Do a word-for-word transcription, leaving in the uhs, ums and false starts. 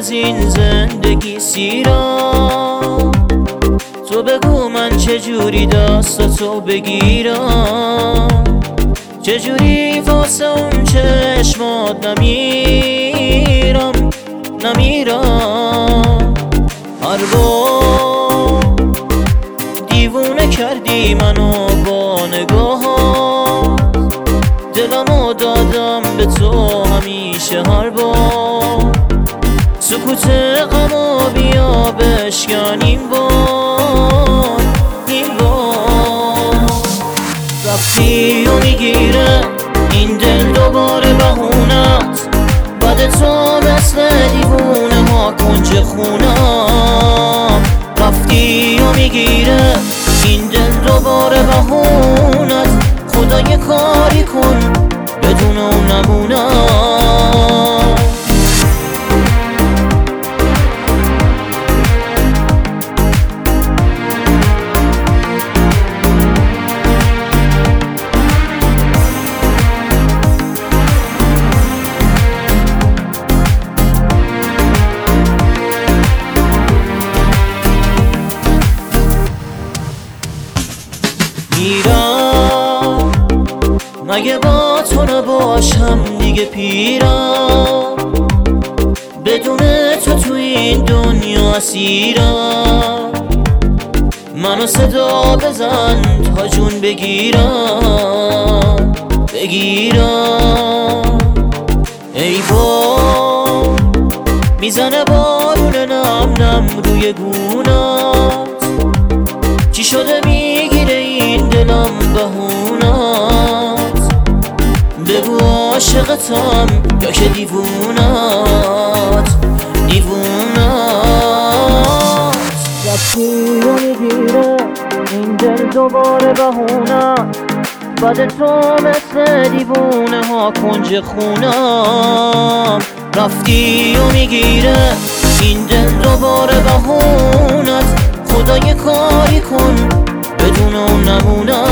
از این زندگی سیرم. تو بگو من چجوری دستاتو بگیرم، چجوری واسه اون چشمات نمیرم نمیرم. هر بار دیوونه کردی منو با نگاهات، دلمو دادم به تو همیشه. هر بار سکوت غمو بیا بشکن این بار این بار. رفتی و میگیره این دل دوباره بهونت، بعد تو مثل دیوونه ها کنج خونم. رفتی و میگیره این دل دوباره بهونت، خدا یه کاری کن بدون اون نمونم. میرم مگه با تو نباشم دیگه پیرم، بدون تو تو این دنیا اسیرم. منو صدا بزن تا جون بگیرم بگیرم. ای باد میزنه بارون نم نم روی گونات، چی شده میگیره این دلم بهونات. بگو عاشقتم یا که دیوونات دیوونات. رفتی و میگیره این دل دوباره بهونت، بعد تو مثل دیوونه ها کنج خونم. رفتی و میگیره این دل دوباره بهونت، خدا یه کاری کن بدون اون نمونم.